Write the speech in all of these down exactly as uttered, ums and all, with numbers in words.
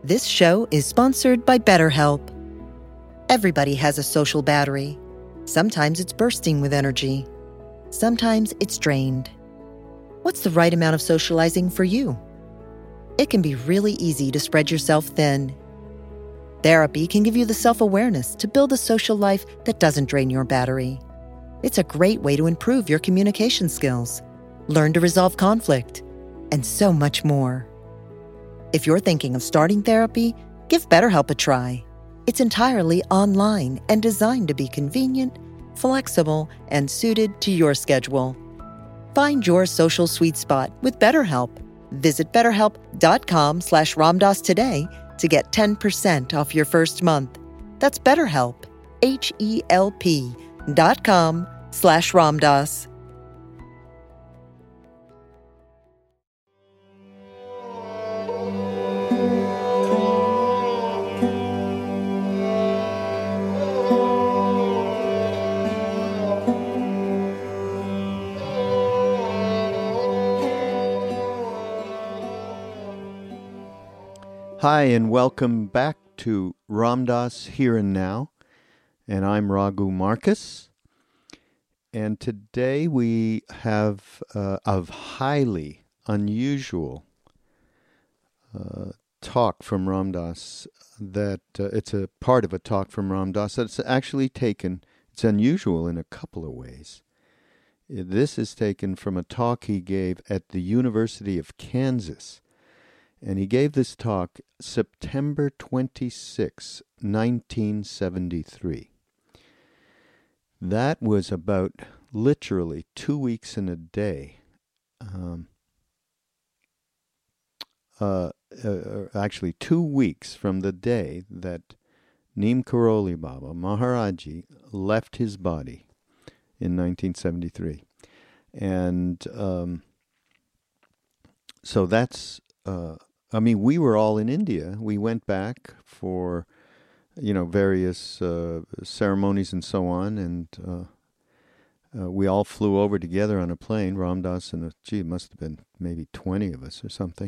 This show is sponsored by BetterHelp. Everybody has a social battery. Sometimes it's bursting with energy. Sometimes it's drained. What's the right amount of socializing for you? It can be really easy to spread yourself thin. Therapy can give you the self-awareness to build a social life that doesn't drain your battery. It's a great way to improve your communication skills, learn to resolve conflict, and so much more. If you're thinking of starting therapy, give BetterHelp a try. It's entirely online and designed to be convenient, flexible, and suited to your schedule. Find your social sweet spot with BetterHelp. Visit betterhelp.com slash Ramdas today to get ten percent off your first month. That's BetterHelp, H-E-L-P dot com slash Ramdas. Hi, and welcome back to Ramdas Here and Now, and I'm Raghu Marcus, and today we have uh, a highly unusual uh, talk from Ramdas that uh, it's a part of a talk from Ramdas that's actually taken, it's unusual in a couple of ways. This is taken from a talk he gave at the University of Kansas. And he gave this talk September twenty-sixth, nineteen seventy-three. That was about literally two weeks and a day. Um, uh, uh, actually, two weeks from the day that Neem Karoli Baba, Maharaji, left his body in nineteen seventy-three. And um, so that's... Uh, I mean, we were all in India. We went back for, you know, various uh, ceremonies and so on, and uh, uh, we all flew over together on a plane, Ramdas and, a, gee, it must have been maybe twenty of us or something.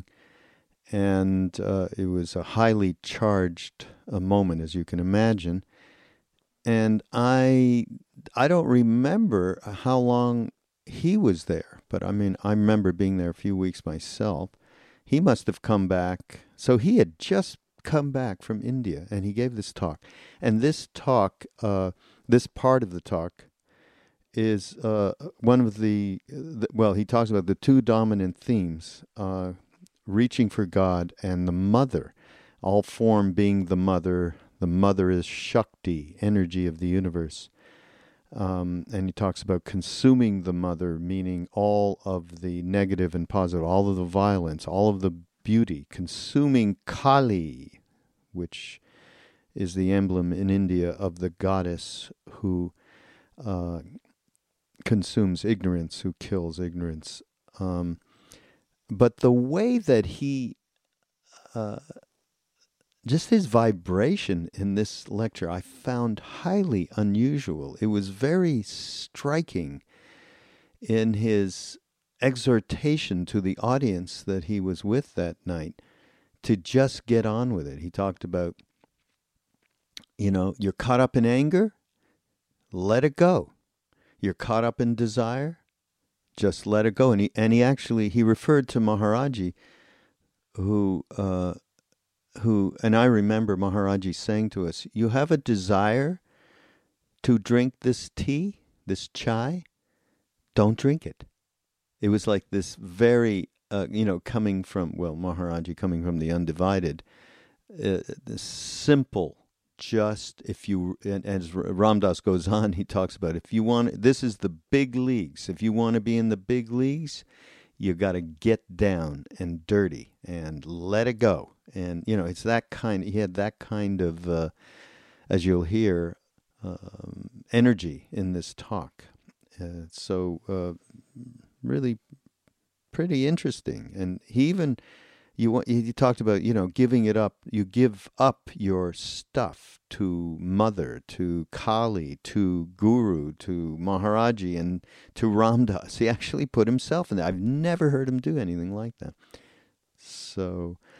And uh, it was a highly charged uh, moment, as you can imagine. And I, I don't remember how long he was there, but I mean, I remember being there a few weeks myself. He must have come back. So he had just come back from India, and he gave this talk. And this talk, uh, this part of the talk, is uh, one of the, the, well, he talks about the two dominant themes, uh, reaching for God and the mother, all form being the mother. The mother is Shakti, energy of the universe. Um, and he talks about consuming the mother, meaning all of the negative and positive, all of the violence, all of the beauty, consuming Kali, which is the emblem in India of the goddess who uh, consumes ignorance, who kills ignorance. Um, but the way that he... Uh, Just his vibration in this lecture I found highly unusual. It was very striking in his exhortation to the audience that he was with that night to just get on with it. He talked about, you know, you're caught up in anger, let it go. You're caught up in desire, just let it go. And he, and he actually, he referred to Maharaji, who... Uh, who, and I remember Maharaji saying to us, you have a desire to drink this tea, this chai, don't drink it. It was like this very, uh, you know, coming from, well, Maharaji coming from the undivided, uh, this simple, just if you, and as Ramdas goes on, he talks about if you want, this is the big leagues. If you want to be in the big leagues, you got to get down and dirty and let it go. And, you know, it's that kind, he had that kind of, uh, as you'll hear, um, energy in this talk. Uh, so uh, really pretty interesting. And he even, you want, he talked about, you know, giving it up. You give up your stuff to Mother, to Kali, to Guru, to Maharaji, and to Ramdas. He actually put himself in there. I've never heard him do anything like that. So,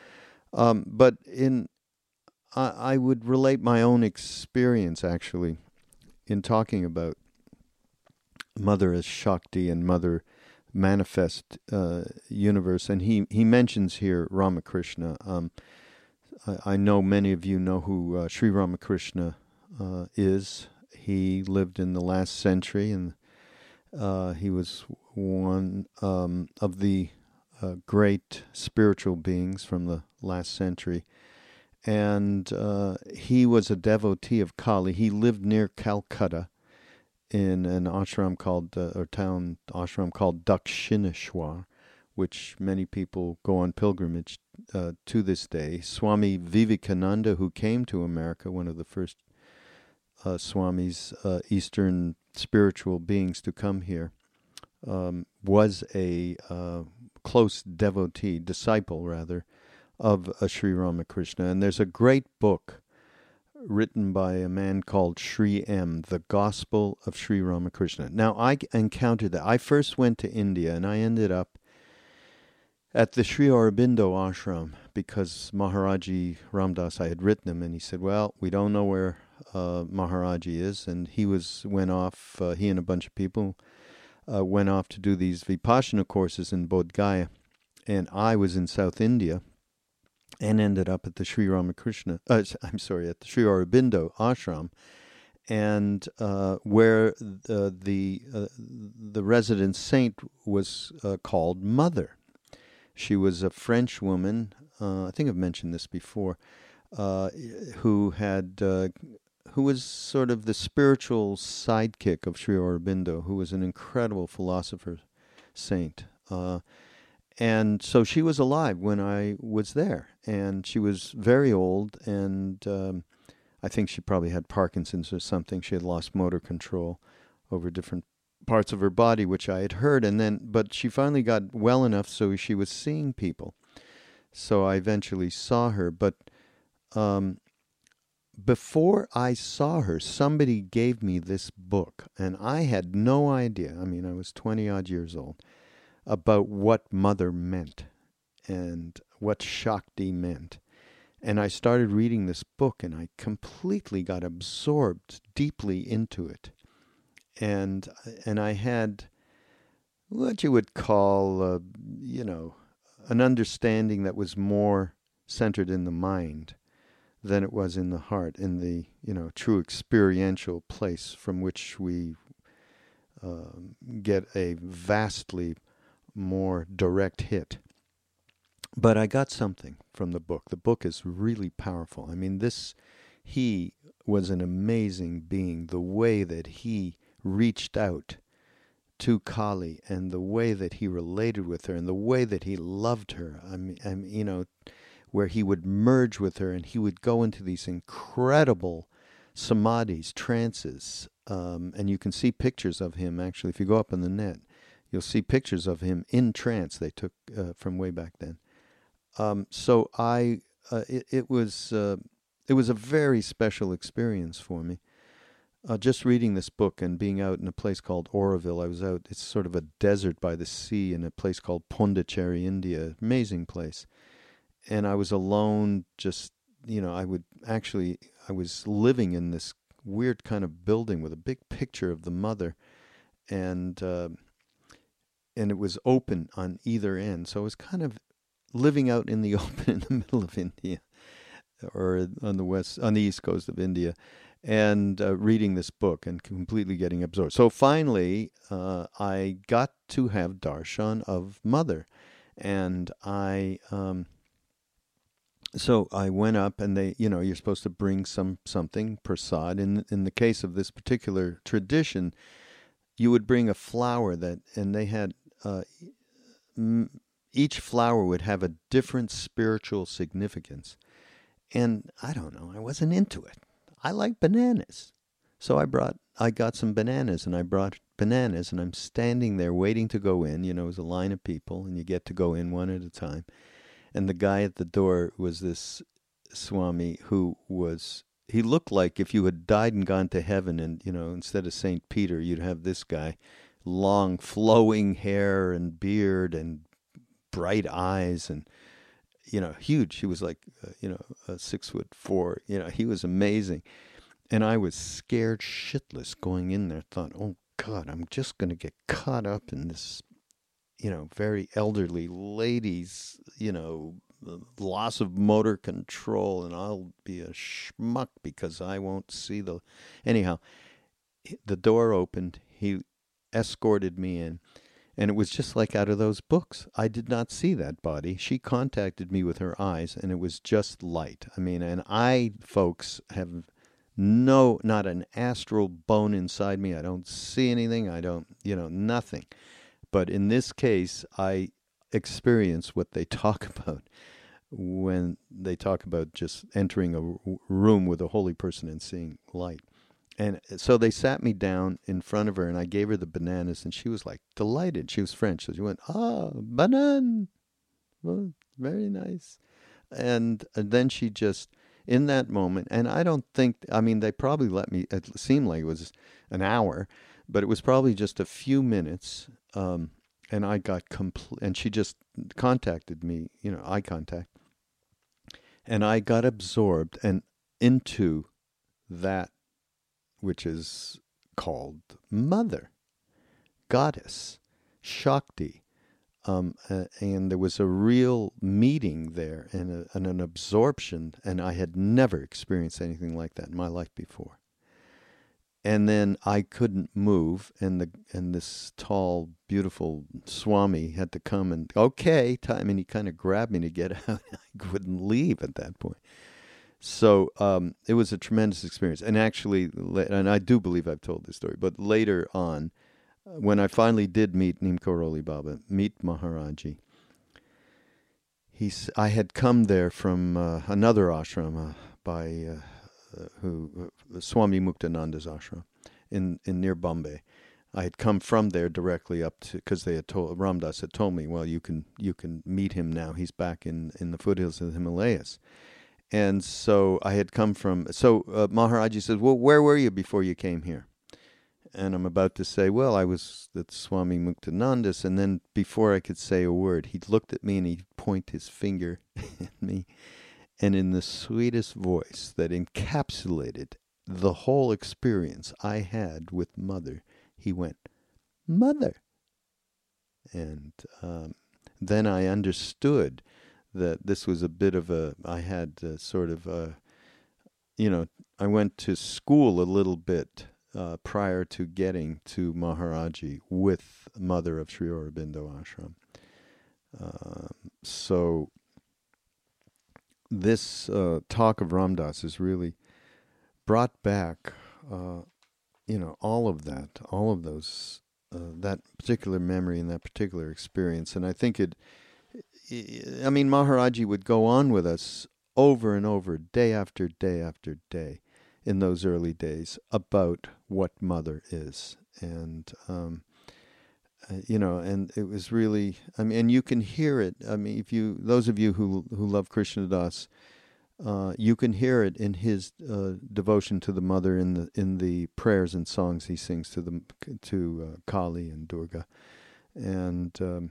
Um, but in I, I would relate my own experience actually in talking about Mother as Shakti and Mother manifest uh, universe. And he, he mentions here Ramakrishna. Um, I, I know many of you know who uh, Sri Ramakrishna uh, is. He lived in the last century, and uh, he was one um, of the uh, great spiritual beings from the last century. And uh, he was a devotee of Kali. He lived near Calcutta in an ashram called, uh, or town ashram called Dakshineshwar, which many people go on pilgrimage uh, to this day. Swami Vivekananda, who came to America, one of the first uh, Swamis, uh, Eastern spiritual beings to come here, um, was a uh, close devotee, disciple rather, of uh, Sri Ramakrishna. And there's a great book written by a man called Sri M, The Gospel of Sri Ramakrishna. Now, I encountered that. I first went to India, and I ended up at the Sri Aurobindo ashram because Maharaji Ramdas, I had written him, and he said, well, we don't know where uh, Maharaji is. And he was went off, uh, he and a bunch of people uh, went off to do these Vipassana courses in Bodh Gaya. And I was in South India and ended up at the Sri Ramakrishna, uh, I'm sorry, at the Sri Aurobindo ashram, and uh, where the the, uh, the resident saint was uh, called Mother. She was a French woman, uh, I think I've mentioned this before, uh, who had uh, who was sort of the spiritual sidekick of Sri Aurobindo, who was an incredible philosopher saint. Uh, And so she was alive when I was there, and she was very old, and um, I think she probably had Parkinson's or something. She had lost motor control over different parts of her body, which I had heard, and then, but she finally got well enough so she was seeing people. So I eventually saw her, but um, before I saw her, somebody gave me this book, and I had no idea. I mean, I was twenty-odd years old. About what Mother meant and what Shakti meant. And I started reading this book, and I completely got absorbed deeply into it. And and I had what you would call, uh, you know, an understanding that was more centered in the mind than it was in the heart, in the, you know, true experiential place from which we uh, get a vastly more direct hit. But I got something from the book. The book is really powerful. I mean, this, he was an amazing being. The way that he reached out to Kali and the way that he related with her and the way that he loved her. I mean, I mean, you know, where he would merge with her and he would go into these incredible samadhis, trances. Um, and you can see pictures of him, actually, if you go up on the net. You'll see pictures of him in trance they took uh, from way back then. Um, so I, uh, it, it was uh, it was a very special experience for me. Uh, just reading this book and being out in a place called Auroville. I was out, it's sort of a desert by the sea in a place called Pondicherry, India. Amazing place. And I was alone, just, you know, I would actually, I was living in this weird kind of building with a big picture of the Mother. And... Uh, and it was open on either end. So I was kind of living out in the open in the middle of India, or on the west, on the east coast of India, and uh, reading this book and completely getting absorbed. So finally, uh, I got to have darshan of Mother, and I, um, so I went up, and they, you know, you're supposed to bring some something prasad. In in the case of this particular tradition, you would bring a flower that, and they had. Uh, each flower would have a different spiritual significance. And I don't know, I wasn't into it. I like bananas. So I brought, I got some bananas, and I brought bananas, and I'm standing there waiting to go in. You know, it was a line of people, and you get to go in one at a time. And the guy at the door was this Swami who was, he looked like if you had died and gone to heaven, and, you know, instead of Saint Peter, you'd have this guy. Long flowing hair and beard and bright eyes, and you know, huge. He was like, uh, you know, uh, six foot four. You know, he was amazing. And I was scared shitless going in there. Thought, oh God, I'm just going to get caught up in this, you know, very elderly lady's, you know, loss of motor control, and I'll be a schmuck because I won't see the. Anyhow, the door opened. He escorted me in. And it was just like out of those books. I did not see that body. She contacted me with her eyes, and it was just light. I mean, and I, folks, have no, not an astral bone inside me. I don't see anything. I don't, you know, nothing. But in this case, I experience what they talk about when they talk about just entering a room with a holy person and seeing light. And so they sat me down in front of her, and I gave her the bananas, and she was like delighted. She was French, so she went, "Ah, banane, well, very nice." And, and then she just, in that moment, and I don't think, I mean, they probably let me. It seemed like it was an hour, but it was probably just a few minutes. Um, and I got complete, and she just contacted me, you know, eye contact, and I got absorbed and into that, which is called Mother, Goddess, Shakti. Um, uh, and there was a real meeting there and, a, and an absorption, and I had never experienced anything like that in my life before. And then I couldn't move, and the and this tall, beautiful Swami had to come and, okay, time, and he kind of grabbed me to get out. I couldn't leave at that point. So um, it was a tremendous experience. And actually, and I do believe I've told this story, but later on, when I finally did meet Neem Karoli Baba, meet Maharaji, he's, I had come there from uh, another ashram uh, by uh, uh, who uh, Swami Muktananda's ashram in, in near Bombay. I had come from there directly up to, because they had told, Ram Dass had told me, well, you can you can meet him now. He's back in, in the foothills of the Himalayas. And so I had come from, so uh, Maharaji says, well, where were you before you came here? And I'm about to say, well, I was at Swami Muktananda's. And then before I could say a word, he looked at me and he'd point his finger at me. And in the sweetest voice that encapsulated the whole experience I had with Mother, he went, Mother. And um, then I understood that this was a bit of a, I had a sort of a, you know, I went to school a little bit uh, prior to getting to Maharaji with Mother of Sri Aurobindo Ashram. Uh, so this uh, talk of Ram Dass has really brought back, uh, you know, all of that, all of those, uh, that particular memory and that particular experience. And I think it, I mean, Maharaji would go on with us over and over, day after day after day, in those early days, about what Mother is. And, um, uh, you know, and it was really, I mean, and you can hear it. I mean, if you, those of you who who love Krishna Das, uh, you can hear it in his uh, devotion to the Mother in the in the prayers and songs he sings to the to uh, Kali and Durga, and. Um,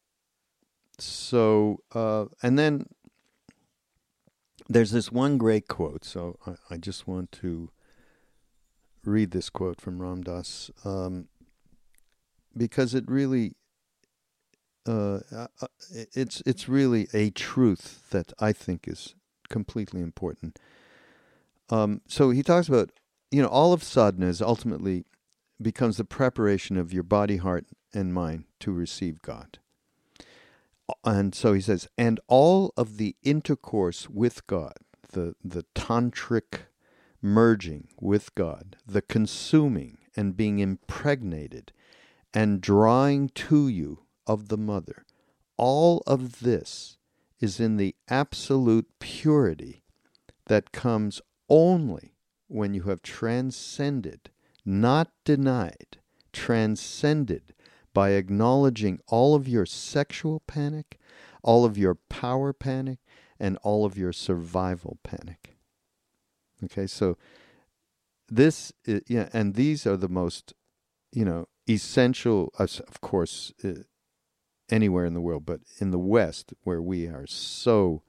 So, uh, and then there's this one great quote, so I, I just want to read this quote from Ram Dass, um, because it really, uh, it's it's really a truth that I think is completely important. Um, so he talks about, you know, all of sadhanas ultimately becomes the preparation of your body, heart, and mind to receive God. And so he says, and all of the intercourse with God, the, the tantric merging with God, the consuming and being impregnated and drawing to you of the Mother, all of this is in the absolute purity that comes only when you have transcended, not denied, transcended, by acknowledging all of your sexual panic, all of your power panic, and all of your survival panic. Okay, so this, is, yeah, and these are the most, you know, essential, of course, uh, anywhere in the world, but in the West, where we are so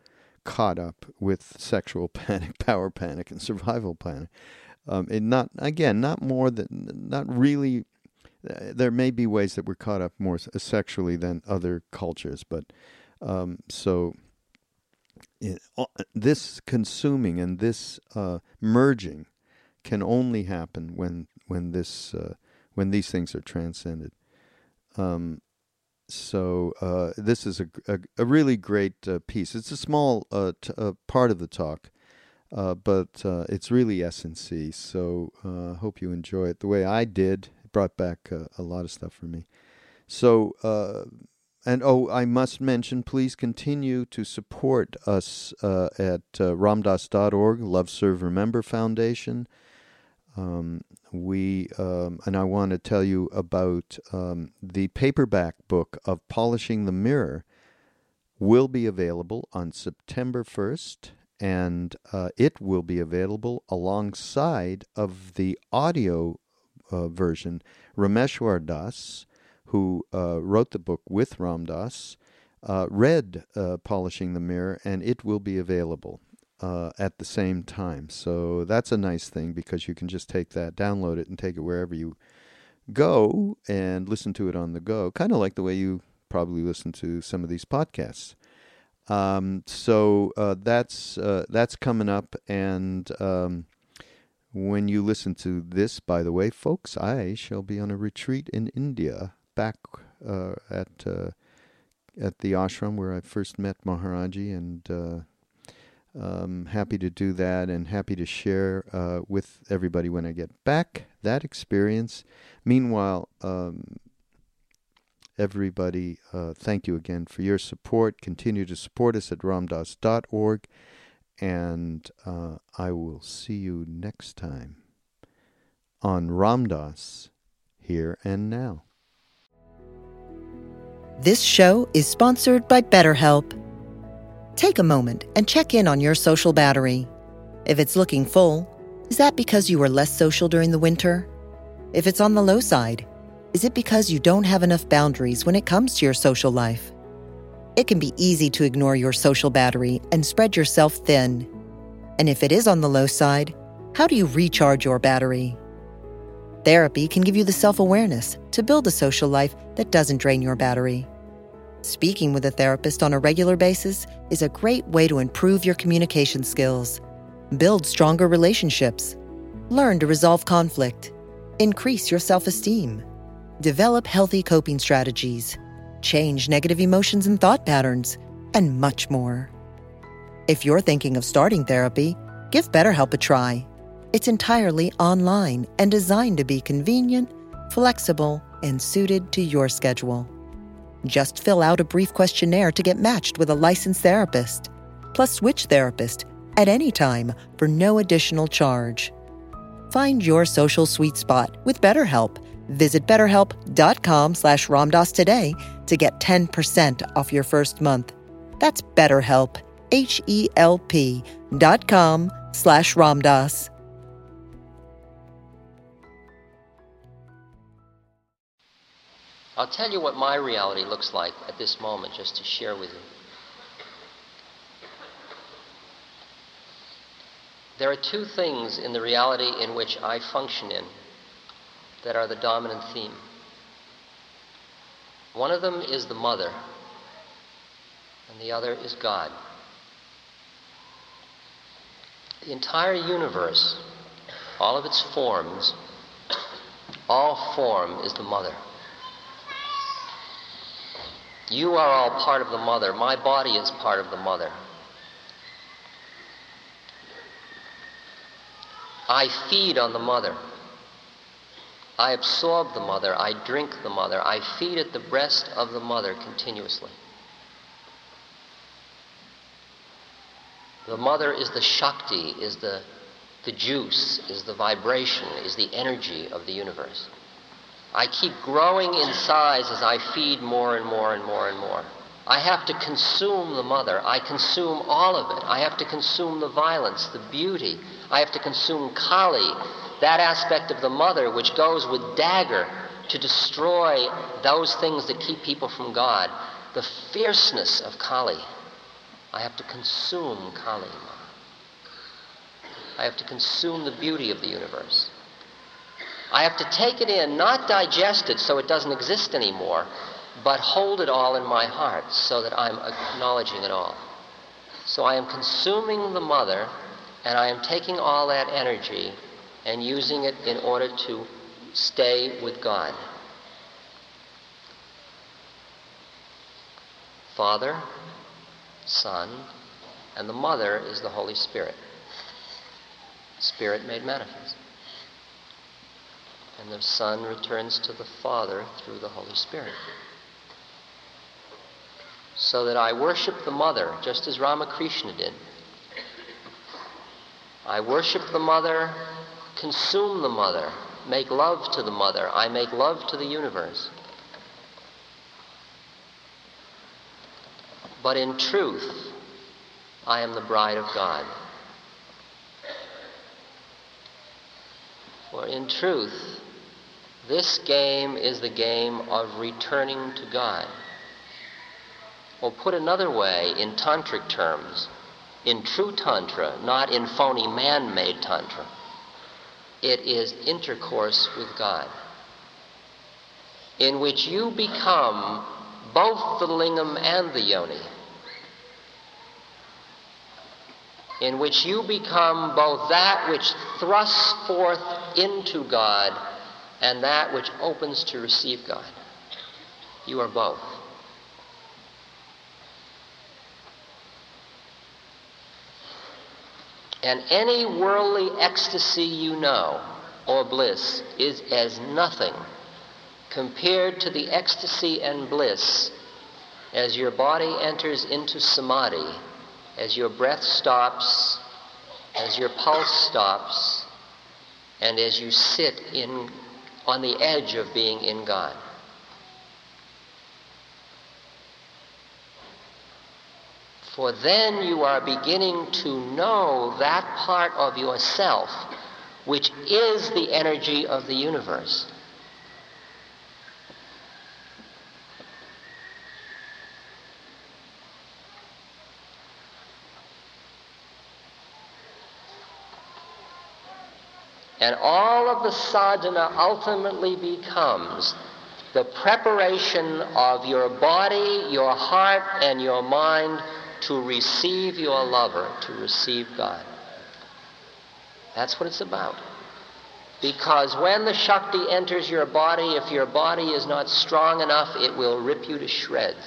caught up with sexual panic, power panic, and survival panic. Um, and not again, not more than, not really. Uh, there may be ways that we're caught up more sexually than other cultures, but um, so it, uh, this consuming and this uh, merging can only happen when when this uh, when these things are transcended. Um, so uh, this is a, a, a really great uh, piece. It's a small uh, t- uh, part of the talk. Uh, but uh, it's really S and C, so I uh, hope you enjoy it the way I did. It brought back uh, a lot of stuff for me. So, uh, and oh, I must mention, please continue to support us uh, at uh, ramdas dot org, Love, Serve, Remember Foundation. Um, we um, and I want to tell you about um, the paperback book of Polishing the Mirror will be available on September first. And uh, it will be available alongside of the audio uh, version. Rameshwar Das, who uh, wrote the book with Ram Dass, uh, read uh, Polishing the Mirror, and it will be available uh, at the same time. So that's a nice thing, because you can just take that, download it, and take it wherever you go and listen to it on the go, kind of like the way you probably listen to some of these podcasts. Um, so uh, that's uh, that's coming up, and um, when you listen to this, by the way, folks, I shall be on a retreat in India, back uh, at uh, at the ashram where I first met Maharaji, and uh, I'm happy to do that, and happy to share uh, with everybody when I get back that experience. Meanwhile, um, everybody, uh, thank you again for your support. Continue to support us at ramdas dot org, and uh, I will see you next time on Ram Dass Here and Now. This show is sponsored by BetterHelp. Take a moment and check in on your social battery. If it's looking full, is that because you were less social during the winter? If it's on the low side, is it because you don't have enough boundaries when it comes to your social life? It can be easy to ignore your social battery and spread yourself thin. And if it is on the low side, how do you recharge your battery? Therapy can give you the self-awareness to build a social life that doesn't drain your battery. Speaking with a therapist on a regular basis is a great way to improve your communication skills, build stronger relationships, learn to resolve conflict, increase your self-esteem, develop healthy coping strategies, change negative emotions and thought patterns, and much more. If you're thinking of starting therapy, give BetterHelp a try. It's entirely online and designed to be convenient, flexible, and suited to your schedule. Just fill out a brief questionnaire to get matched with a licensed therapist, plus switch therapist at any time for no additional charge. Find your social sweet spot with BetterHelp. Visit betterhelp.com slash ramdas today to get ten percent off your first month. That's BetterHelp, H-E-L-P dot com slash ramdas. I'll tell you what my reality looks like at this moment, just to share with you. There are two things in the reality in which I function in that are the dominant theme. One of them is the mother, and the other is God. The entire universe, all of its forms, all form is the mother. You are all part of the mother. My body is part of the mother. I feed on the mother. I absorb the mother. I drink the mother. I feed at the breast of the mother continuously. The mother is the Shakti, is the, the juice, is the vibration, is the energy of the universe. I keep growing in size as I feed more and more and more and more. I have to consume the mother. I consume all of it. I have to consume the violence, the beauty. I have to consume Kali, that aspect of the mother which goes with dagger to destroy those things that keep people from God. The fierceness of Kali. I have to consume Kali Ma. I have to consume the beauty of the universe. I have to take it in, not digest it so it doesn't exist anymore, but hold it all in my heart so that I'm acknowledging it all. So I am consuming the mother, and I am taking all that energy and using it in order to stay with God. Father, Son, and the Mother is the Holy Spirit. Spirit made manifest. And the Son returns to the Father through the Holy Spirit. So that I worship the Mother, just as Ramakrishna did. I worship the Mother, consume the Mother, make love to the Mother. I make love to the universe. But in truth, I am the bride of God. For in truth, this game is the game of returning to God. Or put another way, in tantric terms, in true tantra, not in phony man-made tantra, it is intercourse with God, in which you become both the lingam and the yoni, in which you become both that which thrusts forth into God and that which opens to receive God. You are both. And any worldly ecstasy you know, or bliss, is as nothing compared to the ecstasy and bliss as your body enters into samadhi, as your breath stops, as your pulse stops, and as you sit in on the edge of being in God. For then you are beginning to know that part of yourself which is the energy of the universe. And all of the sadhana ultimately becomes the preparation of your body, your heart, and your mind to receive your lover, to receive God. That's what it's about. Because when the Shakti enters your body, if your body is not strong enough, it will rip you to shreds.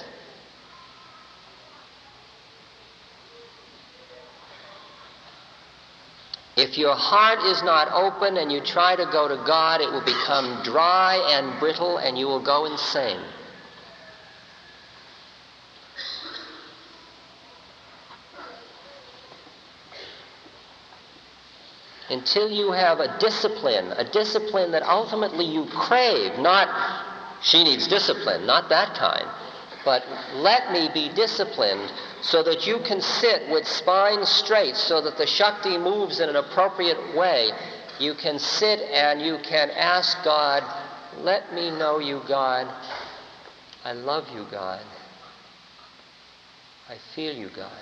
If your heart is not open and you try to go to God, it will become dry and brittle and you will go insane. Until you have a discipline, a discipline that ultimately you crave, not she needs discipline, not that kind, but let me be disciplined so that you can sit with spine straight, so that the Shakti moves in an appropriate way. You can sit and you can ask God, let me know you, God. I love you, God. I feel you, God.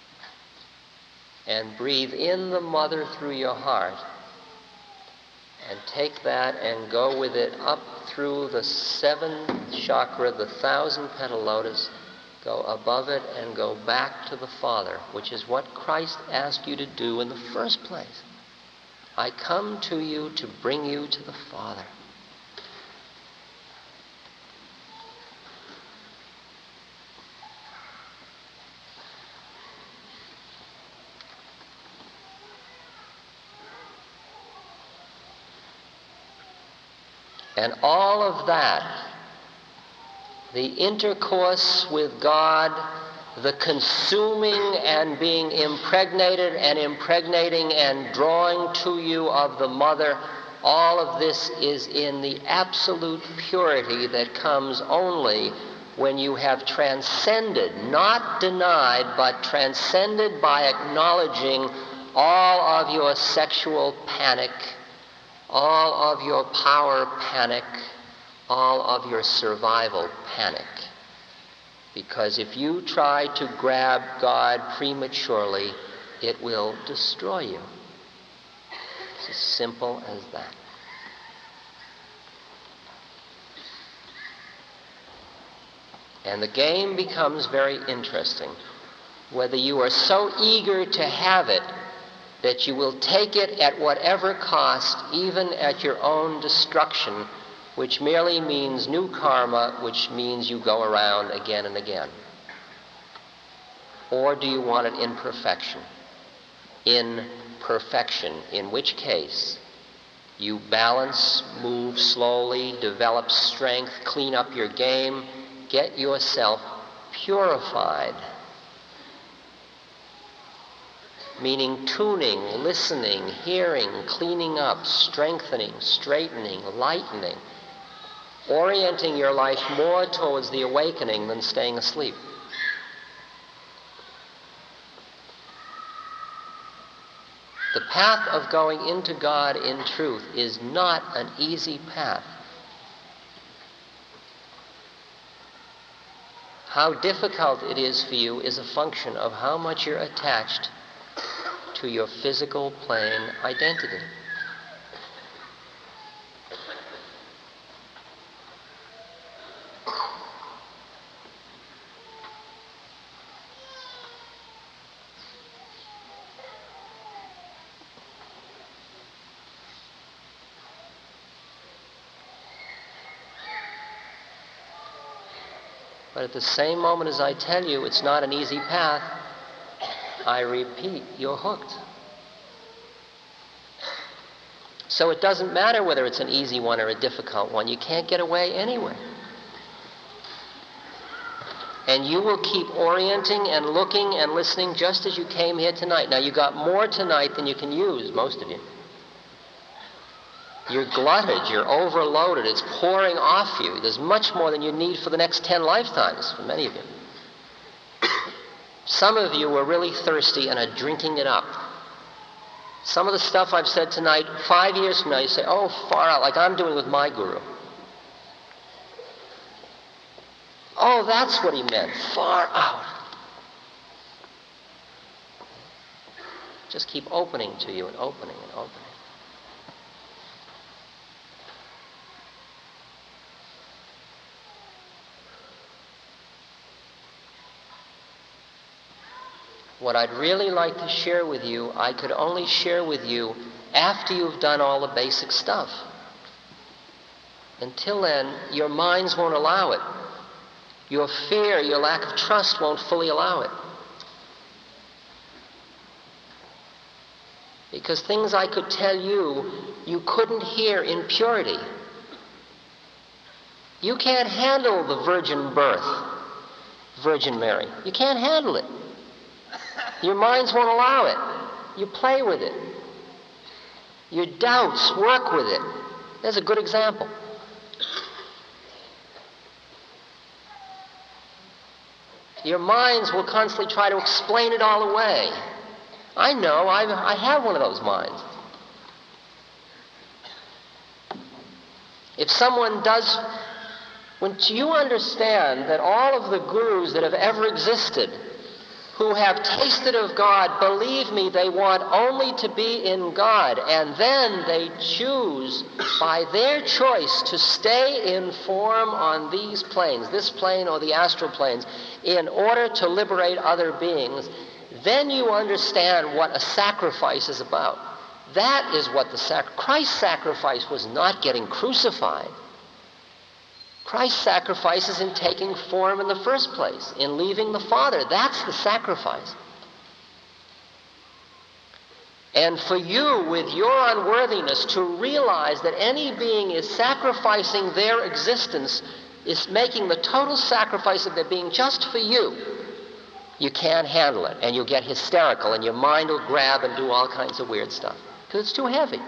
And breathe in the mother through your heart and take that and go with it up through the seventh chakra, the thousand petal lotus, go above it and go back to the Father, which is what Christ asked you to do in the first place. I come to you to bring you to the Father. And all of that, the intercourse with God, the consuming and being impregnated and impregnating and drawing to you of the mother, all of this is in the absolute purity that comes only when you have transcended, not denied, but transcended by acknowledging all of your sexual panic, all of your power panic, all of your survival panic. Because if you try to grab God prematurely, it will destroy you. It's as simple as that. And the game becomes very interesting. Whether you are so eager to have it that you will take it at whatever cost, even at your own destruction, which merely means new karma, which means you go around again and again. Or do you want it in perfection? In perfection, in which case you balance, move slowly, develop strength, clean up your game, get yourself purified. Meaning tuning, listening, hearing, cleaning up, strengthening, straightening, lightening, orienting your life more towards the awakening than staying asleep. The path of going into God in truth is not an easy path. How difficult it is for you is a function of how much you're attached to your physical plane identity. But at the same moment as I tell you it's not an easy path, I repeat, you're hooked. So it doesn't matter whether it's an easy one or a difficult one. You can't get away anyway. And you will keep orienting and looking and listening just as you came here tonight. Now, you got more tonight than you can use, most of you. You're glutted, you're overloaded, it's pouring off you. There's much more than you need for the next ten lifetimes, for many of you. Some of you are really thirsty and are drinking it up. Some of the stuff I've said tonight, five years from now, you say, oh, far out, like I'm doing with my guru. Oh, that's what he meant, far out. Just keep opening to you and opening and opening. What I'd really like to share with you, I could only share with you after you've done all the basic stuff. Until then, your minds won't allow it. Your fear, your lack of trust won't fully allow it. Because things I could tell you, you couldn't hear in purity. You can't handle the virgin birth, Virgin Mary. You can't handle it. Your minds won't allow it. You play with it. Your doubts work with it. There's a good example. Your minds will constantly try to explain it all away. I know, I, I have one of those minds. If someone does, when you understand that all of the gurus that have ever existed who have tasted of God, believe me, they want only to be in God, and then they choose by their choice to stay in form on these planes, this plane or the astral planes, in order to liberate other beings, then you understand what a sacrifice is about. That is what the sac- Christ's sacrifice was not getting crucified. Christ's sacrifice is in taking form in the first place, in leaving the Father. That's the sacrifice. And for you, with your unworthiness, to realize that any being is sacrificing their existence, is making the total sacrifice of their being just for you, you can't handle it, and you'll get hysterical, and your mind will grab and do all kinds of weird stuff, because it's too heavy.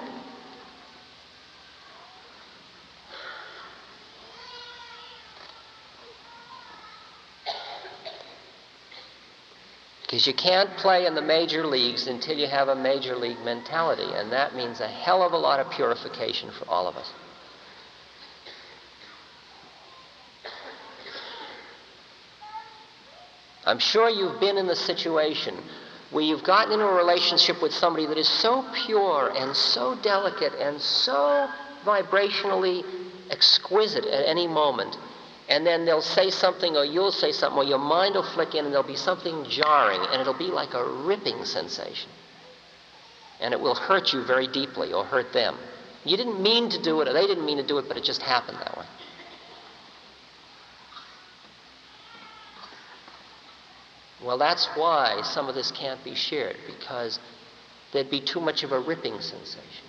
Because you can't play in the major leagues until you have a major league mentality, and that means a hell of a lot of purification for all of us. I'm sure you've been in the situation where you've gotten into a relationship with somebody that is so pure and so delicate and so vibrationally exquisite at any moment, and then they'll say something or you'll say something or your mind will flick in and there'll be something jarring and it'll be like a ripping sensation. And it will hurt you very deeply or hurt them. You didn't mean to do it or they didn't mean to do it, but it just happened that way. Well, that's why some of this can't be shared, because there'd be too much of a ripping sensation.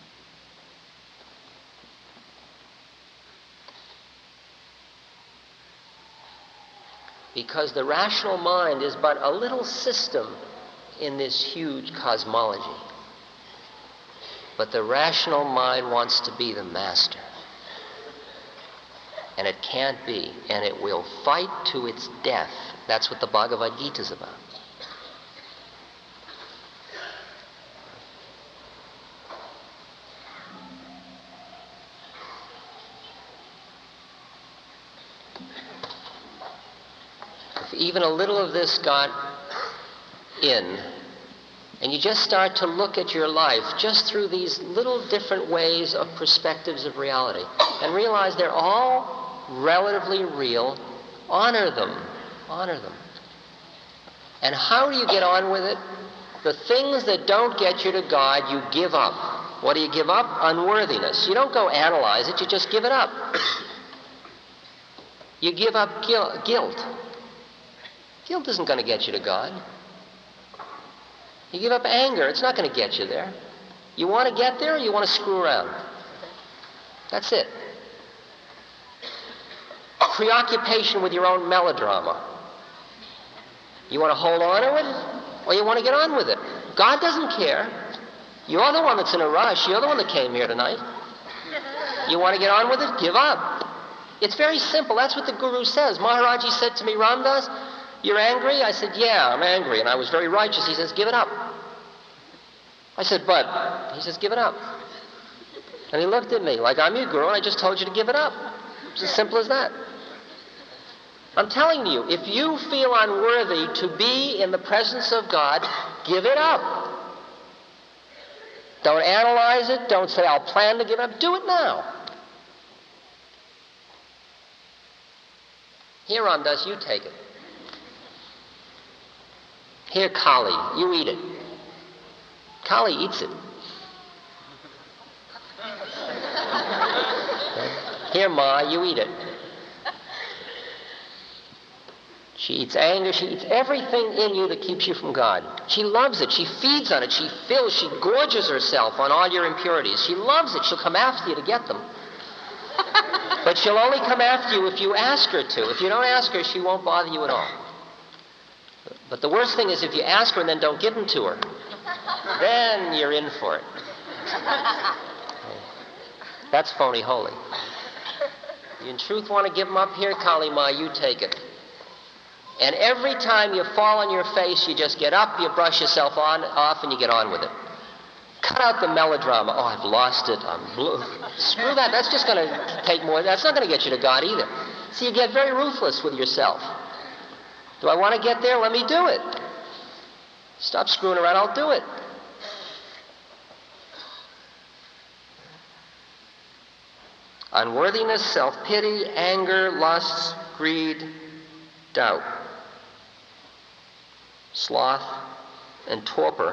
Because the rational mind is but a little system in this huge cosmology. But the rational mind wants to be the master. And it can't be, and it will fight to its death. That's what the Bhagavad Gita is about. If even a little of this got in, and you just start to look at your life just through these little different ways of perspectives of reality, and realize they're all relatively real, honor them. Honor them. And how do you get on with it? The things that don't get you to God, you give up. What do you give up? Unworthiness. You don't go analyze it, you just give it up. You give up guilt. Guilt, guilt isn't going to get you to God. You give up anger, it's not going to get you there. You want to get there or you want to screw around? That's it. Preoccupation with your own melodrama. You want to hold on to it, or you want to get on with it? God doesn't care. You're the one that's in a rush. You're the one that came here tonight. You want to get on with it? Give up. It's very simple. That's what the Guru says. Maharaji said to me, Ramdas, you're angry? I said, yeah, I'm angry. And I was very righteous. He says, give it up. I said, but? He says, give it up. And he looked at me like, I'm your Guru, and I just told you to give it up. It's as simple as that. I'm telling you, if you feel unworthy to be in the presence of God, give it up. Don't analyze it. Don't say, I'll plan to give it up. Do it now. Here, Ramdas, you take it. Here, Kali, you eat it. Kali eats it. Here, Ma, you eat it. She eats anger. She eats everything in you that keeps you from God. She loves it. She feeds on it. She fills. She gorges herself on all your impurities. She loves it. She'll come after you to get them. But she'll only come after you if you ask her to. If you don't ask her, she won't bother you at all. But the worst thing is if you ask her and then don't give them to her. Then you're in for it. That's phony holy. You in truth want to give them up here, Kali Ma, you take it. And every time you fall on your face, you just get up, you brush yourself on, off, and you get on with it. Cut out the melodrama. Oh, I've lost it. I'm blue. Screw that. That's just going to take more. That's not going to get you to God either. So you get very ruthless with yourself. Do I want to get there? Let me do it. Stop screwing around. I'll do it. Unworthiness, self-pity, anger, lust, greed, doubt, sloth, and torpor,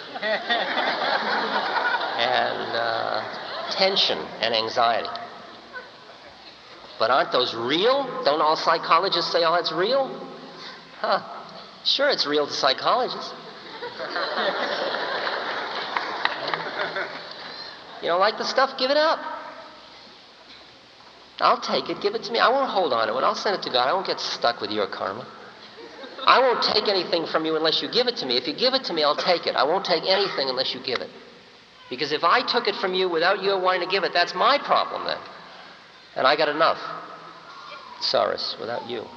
and uh, tension and anxiety. But aren't those real? Don't all psychologists say, oh, that's real? Huh. Sure, it's real to psychologists. You don't like the stuff? Give it up. I'll take it. Give it to me. I won't hold on to it. I'll send it to God. I won't get stuck with your karma. I won't take anything from you unless you give it to me. If you give it to me, I'll take it. I won't take anything unless you give it. Because if I took it from you without you wanting to give it, that's my problem then. And I got enough. Saras, without you.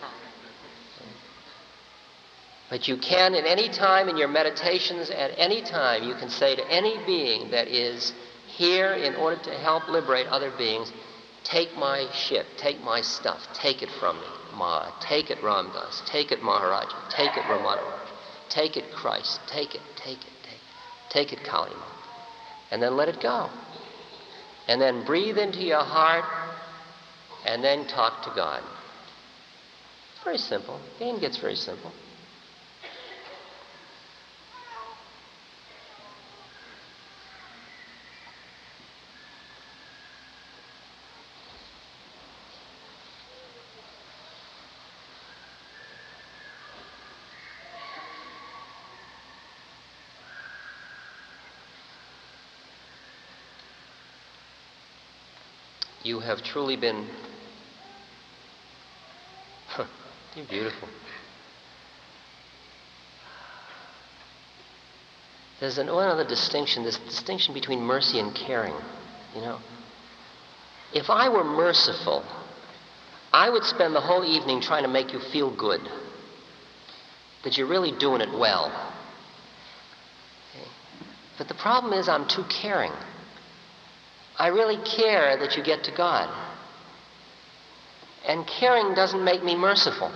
But you can at any time in your meditations, at any time, you can say to any being that is here in order to help liberate other beings, Take my shit, take my stuff, take it from me, Ma. Take it, Ram Dass. Take it, Maharaja. Take it, Ramana. Take it, Christ. Take it, take it, take it. Take it, Kali Ma. And then let it go. And then breathe into your heart, and then talk to God. It's very simple. The game gets very simple. You have truly been, huh, you're beautiful. There's an, one other distinction, this distinction between mercy and caring, you know. If I were merciful, I would spend the whole evening trying to make you feel good, that you're really doing it well. Okay? But the problem is I'm too caring. I really care that you get to God. And caring doesn't make me merciful.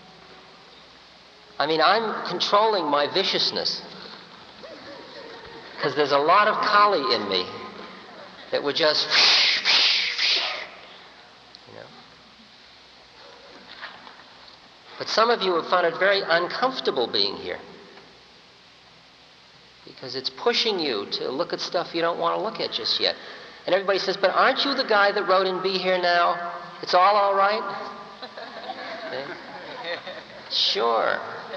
I mean, I'm controlling my viciousness. Because there's a lot of Kali in me that would just, you know. But some of you have found it very uncomfortable being here. Because it's pushing you to look at stuff you don't want to look at just yet. And everybody says, but aren't you the guy that wrote in Be Here Now? It's all all right? Okay? Sure.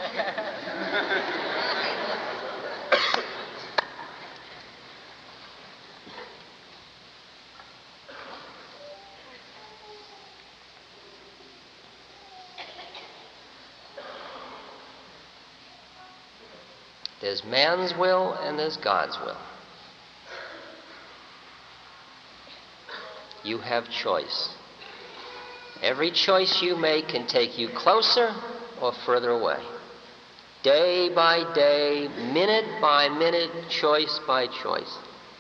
There's man's will and there's God's will. You have choice. Every choice you make can take you closer or further away. Day by day, minute by minute, choice by choice.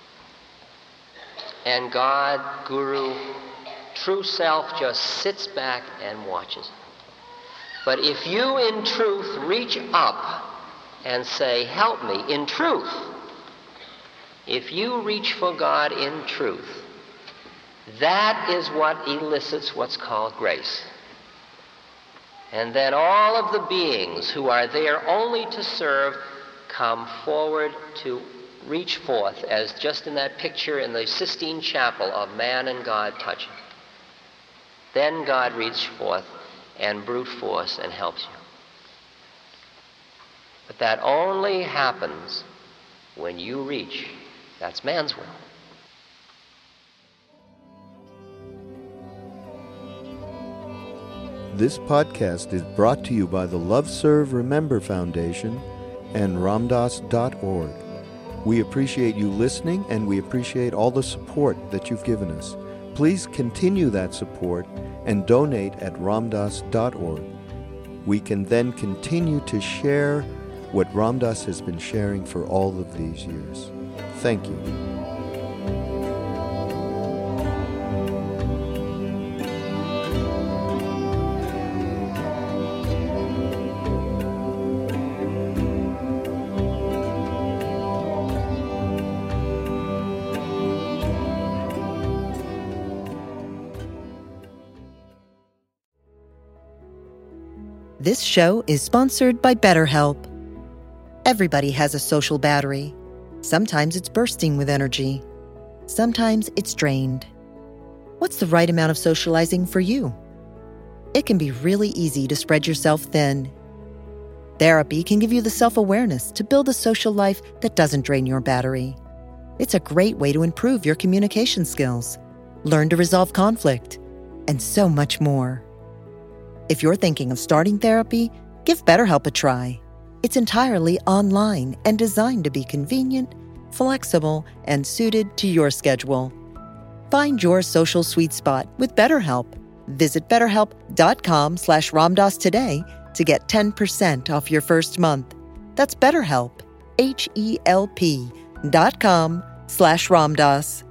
And God, Guru, true self just sits back and watches. But if you in truth reach up and say, help me, in truth, if you reach for God in truth, that is what elicits what's called grace. And then all of the beings who are there only to serve come forward to reach forth, as just in that picture in the Sistine Chapel of man and God touching. Then God reaches forth and brute force and helps you. But that only happens when you reach. That's man's will. This podcast is brought to you by the Love Serve Remember Foundation and ramdas dot org. We appreciate you listening, and we appreciate all the support that you've given us. Please continue that support and donate at ramdas dot org. We can then continue to share what Ram Dass has been sharing for all of these years. Thank you. This show is sponsored by BetterHelp. Everybody has a social battery. Sometimes it's bursting with energy. Sometimes it's drained. What's the right amount of socializing for you? It can be really easy to spread yourself thin. Therapy can give you the self-awareness to build a social life that doesn't drain your battery. It's a great way to improve your communication skills, learn to resolve conflict, and so much more. If you're thinking of starting therapy, give BetterHelp a try. It's entirely online and designed to be convenient, flexible, and suited to your schedule. Find your social sweet spot with BetterHelp. Visit betterhelp.com slash ramdas today to get ten percent off your first month. That's BetterHelp, H E L P dot com slash ramdas.